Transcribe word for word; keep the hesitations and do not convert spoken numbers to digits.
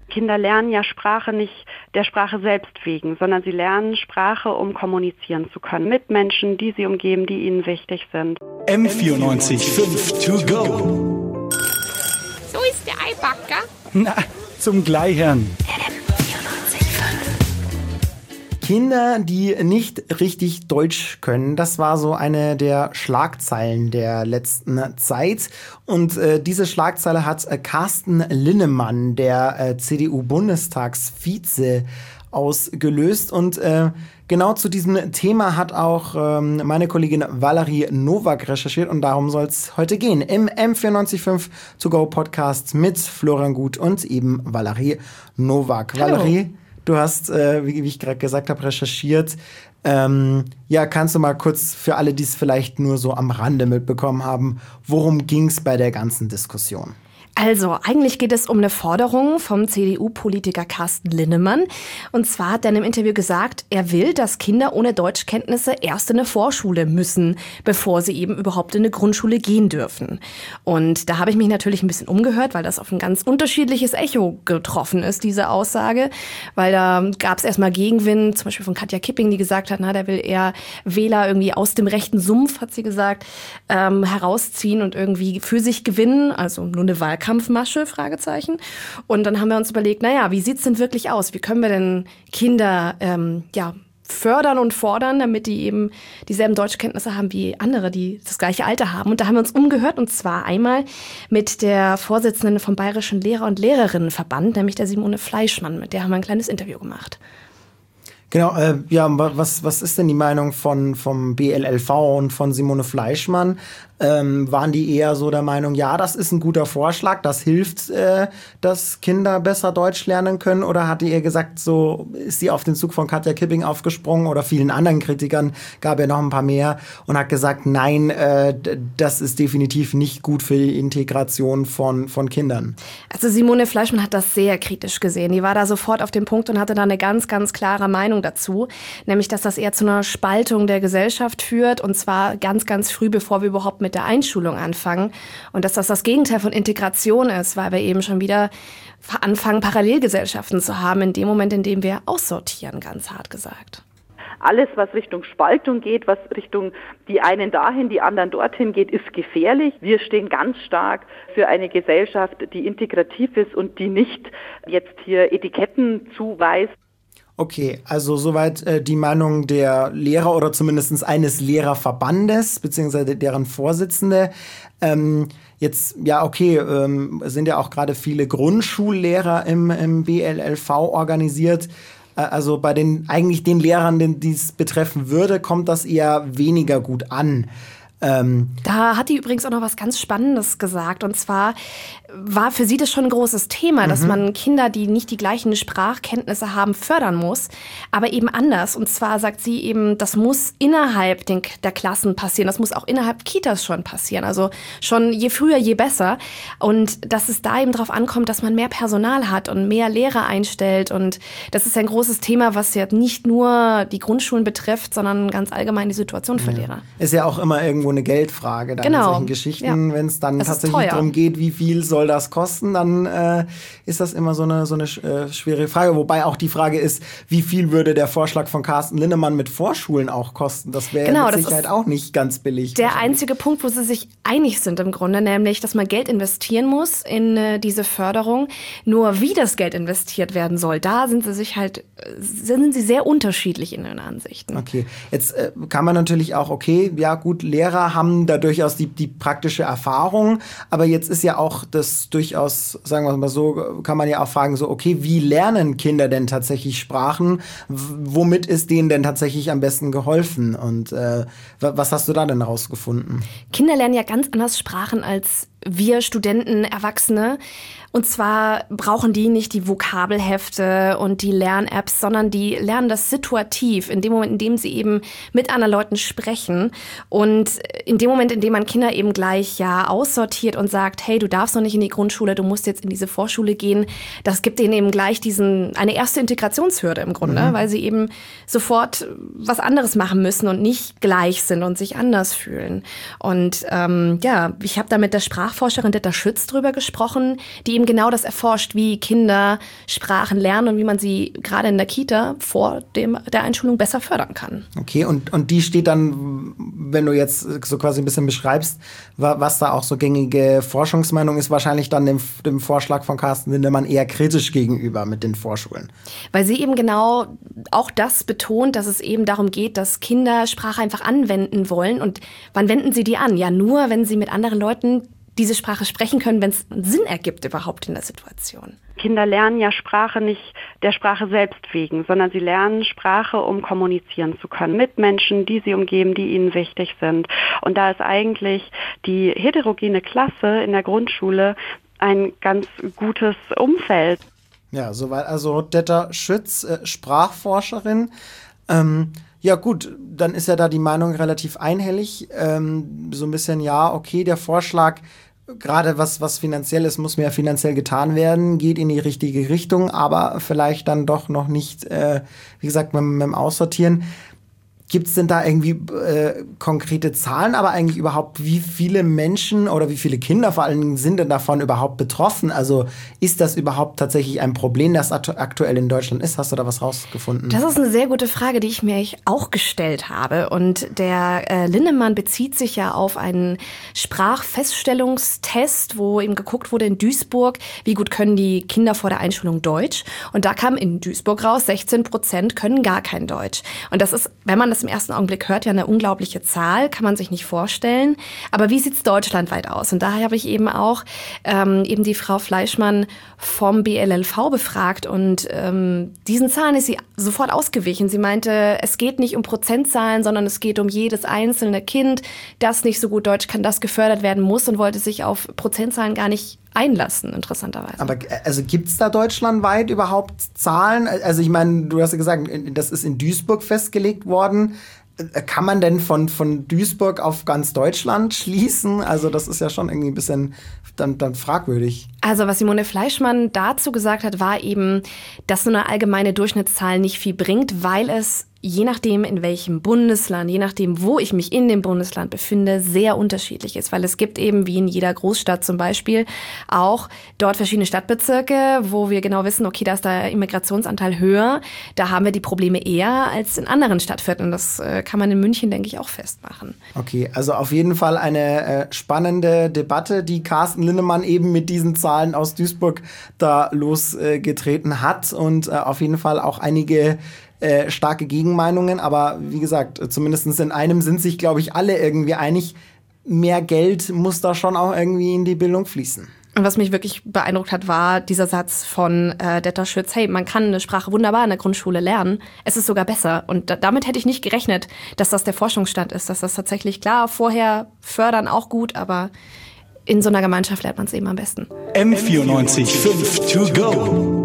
Kinder lernen ja Sprache nicht der Sprache selbst wegen, sondern sie lernen Sprache, um kommunizieren zu können mit Menschen, die sie umgeben, die ihnen wichtig sind. M vierundneunzig Komma fünf to go. So ist der Eibacker. Na, zum Gleichern. Kinder, die nicht richtig Deutsch können, das war so eine der Schlagzeilen der letzten Zeit. Und äh, diese Schlagzeile hat äh, Carsten Linnemann, der äh, C D U-Bundestagsvize, ausgelöst. Und äh, genau zu diesem Thema hat auch ähm, meine Kollegin Valerie Nowak recherchiert. Und darum soll es heute gehen im M vierundneunzig Komma fünf To Go Podcast mit Florian Gut und eben Valerie Nowak. Hallo. Valerie, du hast, äh, wie, wie ich gerade gesagt habe, recherchiert. Ähm, ja, kannst du mal kurz für alle, die es vielleicht nur so am Rande mitbekommen haben, worum ging es bei der ganzen Diskussion? Also, eigentlich geht es um eine Forderung vom C D U-Politiker Carsten Linnemann. Und zwar hat er in einem Interview gesagt, er will, dass Kinder ohne Deutschkenntnisse erst in eine Vorschule müssen, bevor sie eben überhaupt in eine Grundschule gehen dürfen. Und da habe ich mich natürlich ein bisschen umgehört, weil das auf ein ganz unterschiedliches Echo getroffen ist, diese Aussage. Weil da gab es erstmal Gegenwind, zum Beispiel von Katja Kipping, die gesagt hat, na, der will eher Wähler irgendwie aus dem rechten Sumpf, hat sie gesagt, ähm, herausziehen und irgendwie für sich gewinnen. Also nur eine Wahlkampf. Kampfmasche, Fragezeichen. Und dann haben wir uns überlegt, naja, wie sieht's denn wirklich aus? Wie können wir denn Kinder ähm, ja, fördern und fordern, damit die eben dieselben Deutschkenntnisse haben wie andere, die das gleiche Alter haben. Und da haben wir uns umgehört, und zwar einmal mit der Vorsitzenden vom Bayerischen Lehrer- und Lehrerinnenverband, nämlich der Simone Fleischmann. Mit der haben wir ein kleines Interview gemacht. Genau, äh, ja, was, was ist denn die Meinung von, vom B L L V und von Simone Fleischmann? Ähm, waren die eher so der Meinung, ja, das ist ein guter Vorschlag, das hilft, äh, dass Kinder besser Deutsch lernen können? Oder hatte ihr gesagt, so ist sie auf den Zug von Katja Kipping aufgesprungen oder vielen anderen Kritikern, gab ja noch ein paar mehr, und hat gesagt, nein, äh, das ist definitiv nicht gut für die Integration von, von Kindern? Also Simone Fleischmann hat das sehr kritisch gesehen. Die war da sofort auf dem Punkt und hatte da eine ganz, ganz klare Meinung dazu, nämlich, dass das eher zu einer Spaltung der Gesellschaft führt, und zwar ganz, ganz früh, bevor wir überhaupt mit der Einschulung anfangen, und dass das das Gegenteil von Integration ist, weil wir eben schon wieder anfangen, Parallelgesellschaften zu haben, in dem Moment, in dem wir aussortieren, ganz hart gesagt. Alles, was Richtung Spaltung geht, was Richtung die einen dahin, die anderen dorthin geht, ist gefährlich. Wir stehen ganz stark für eine Gesellschaft, die integrativ ist und die nicht jetzt hier Etiketten zuweist. Okay, also soweit äh, die Meinung der Lehrer oder zumindest eines Lehrerverbandes, beziehungsweise deren Vorsitzende. Ähm, jetzt, ja, okay, ähm, sind ja auch gerade viele Grundschullehrer im, im B L L V organisiert. Äh, also bei den eigentlich den Lehrern, die es betreffen würde, kommt das eher weniger gut an. Ähm, da hat die übrigens auch noch was ganz Spannendes gesagt. Und zwar war für sie das schon ein großes Thema, dass mhm. man Kinder, die nicht die gleichen Sprachkenntnisse haben, fördern muss, aber eben anders. Und zwar sagt sie eben, das muss innerhalb den, der Klassen passieren, das muss auch innerhalb Kitas schon passieren. Also schon je früher, je besser. Und dass es da eben drauf ankommt, dass man mehr Personal hat und mehr Lehrer einstellt. Und das ist ein großes Thema, was ja nicht nur die Grundschulen betrifft, sondern ganz allgemein die Situation für ja. Lehrer. Ist ja auch immer irgendwo eine Geldfrage dann genau. in solchen Geschichten. Ja. Wenn es dann das tatsächlich darum geht, wie viel soll das kosten, dann äh, ist das immer so eine, so eine äh, schwere Frage. Wobei auch die Frage ist, wie viel würde der Vorschlag von Carsten Linnemann mit Vorschulen auch kosten? Das wäre genau, mit das Sicherheit auch nicht ganz billig. Der einzige Punkt, wo sie sich einig sind im Grunde, nämlich, dass man Geld investieren muss in äh, diese Förderung. Nur wie das Geld investiert werden soll, da sind sie sich halt, sind sie sehr unterschiedlich in den Ansichten. Okay, jetzt äh, kann man natürlich auch, okay, ja gut, Lehrer haben da durchaus die, die praktische Erfahrung, aber jetzt ist ja auch das durchaus, sagen wir mal so, kann man ja auch fragen, so, okay, wie lernen Kinder denn tatsächlich Sprachen? W- womit ist denen denn tatsächlich am besten geholfen? Und äh, was hast du da denn rausgefunden? Kinder lernen ja ganz anders Sprachen als wir Studenten, Erwachsene. Und zwar brauchen die nicht die Vokabelhefte und die Lern-Apps, sondern die lernen das situativ, in dem Moment, in dem sie eben mit anderen Leuten sprechen. Und in dem Moment, in dem man Kinder eben gleich ja aussortiert und sagt, hey, du darfst noch nicht in die Grundschule, du musst jetzt in diese Vorschule gehen, das gibt denen eben gleich diesen eine erste Integrationshürde im Grunde, mhm. weil sie eben sofort was anderes machen müssen und nicht gleich sind und sich anders fühlen. Und ähm, ja, ich habe da mit der Sprache Sprachforscherin Detta Schütz drüber gesprochen, die eben genau das erforscht, wie Kinder Sprachen lernen und wie man sie gerade in der Kita vor dem, der Einschulung besser fördern kann. Okay, und, und die steht dann, wenn du jetzt so quasi ein bisschen beschreibst, was da auch so gängige Forschungsmeinung ist, wahrscheinlich dann dem, dem Vorschlag von Carsten Linnemann eher kritisch gegenüber mit den Vorschulen. Weil sie eben genau auch das betont, dass es eben darum geht, dass Kinder Sprache einfach anwenden wollen. Und wann wenden sie die an? Ja, nur wenn sie mit anderen Leuten diese Sprache sprechen können, wenn es Sinn ergibt überhaupt in der Situation. Kinder lernen ja Sprache nicht der Sprache selbst wegen, sondern sie lernen Sprache, um kommunizieren zu können mit Menschen, die sie umgeben, die ihnen wichtig sind. Und da ist eigentlich die heterogene Klasse in der Grundschule ein ganz gutes Umfeld. Ja, soweit also Detta Schütz, äh, Sprachforscherin. Ähm, ja gut, dann ist ja da die Meinung relativ einhellig. Ähm, so ein bisschen, ja, okay, der Vorschlag, gerade was, was finanziell ist, muss mehr finanziell getan werden, geht in die richtige Richtung, aber vielleicht dann doch noch nicht, äh, wie gesagt, mit, mit dem Aussortieren. Gibt es denn da irgendwie äh, konkrete Zahlen, aber eigentlich überhaupt, wie viele Menschen oder wie viele Kinder vor allen Dingen sind denn davon überhaupt betroffen? Also ist das überhaupt tatsächlich ein Problem, das aktuell in Deutschland ist? Hast du da was rausgefunden? Das ist eine sehr gute Frage, die ich mir auch gestellt habe. Und der äh, Linnemann bezieht sich ja auf einen Sprachfeststellungstest, wo eben geguckt wurde in Duisburg, wie gut können die Kinder vor der Einschulung Deutsch. Und da kam in Duisburg raus, sechzehn Prozent können gar kein Deutsch. Und das ist, wenn man das im ersten Augenblick hört, ja eine unglaubliche Zahl, kann man sich nicht vorstellen. Aber wie sieht es deutschlandweit aus? Und daher habe ich eben auch ähm, eben die Frau Fleischmann vom B L L V befragt und ähm, diesen Zahlen ist sie sofort ausgewichen. Sie meinte, es geht nicht um Prozentzahlen, sondern es geht um jedes einzelne Kind, das nicht so gut Deutsch kann, das gefördert werden muss und wollte sich auf Prozentzahlen gar nicht einlassen, interessanterweise. Aber also gibt es da deutschlandweit überhaupt Zahlen? Also ich meine, du hast ja gesagt, das ist in Duisburg festgelegt worden. Kann man denn von, von Duisburg auf ganz Deutschland schließen? Also das ist ja schon irgendwie ein bisschen dann, dann fragwürdig. Also was Simone Fleischmann dazu gesagt hat, war eben, dass so eine allgemeine Durchschnittszahl nicht viel bringt, weil es je nachdem, in welchem Bundesland, je nachdem, wo ich mich in dem Bundesland befinde, sehr unterschiedlich ist. Weil es gibt eben, wie in jeder Großstadt zum Beispiel, auch dort verschiedene Stadtbezirke, wo wir genau wissen, okay, da ist der Immigrationsanteil höher. Da haben wir die Probleme eher als in anderen Stadtvierteln. Das äh, kann man in München, denke ich, auch festmachen. Okay, also auf jeden Fall eine äh, spannende Debatte, die Carsten Linnemann eben mit diesen Zahlen aus Duisburg da losgetreten äh, hat. Und äh, auf jeden Fall auch einige Äh, starke Gegenmeinungen, aber wie gesagt, zumindest in einem sind sich, glaube ich, alle irgendwie einig, mehr Geld muss da schon auch irgendwie in die Bildung fließen. Und was mich wirklich beeindruckt hat, war dieser Satz von äh, Detta Schütz, hey, man kann eine Sprache wunderbar in der Grundschule lernen, es ist sogar besser. Und da, damit hätte ich nicht gerechnet, dass das der Forschungsstand ist, dass das tatsächlich, klar, vorher fördern auch gut, aber in so einer Gemeinschaft lernt man es eben am besten. M vierundneunzig Komma fünf to go.